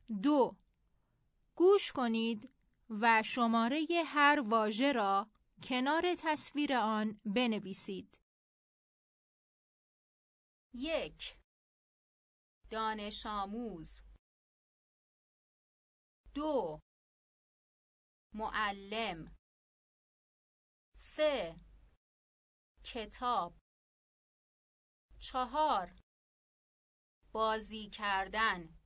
2. گوش کنید و شماره هر واژه را کنار تصویر آن بنویسید. 1. دانش آموز. 2. معلم. 3. کتاب. 4. بازی کردن.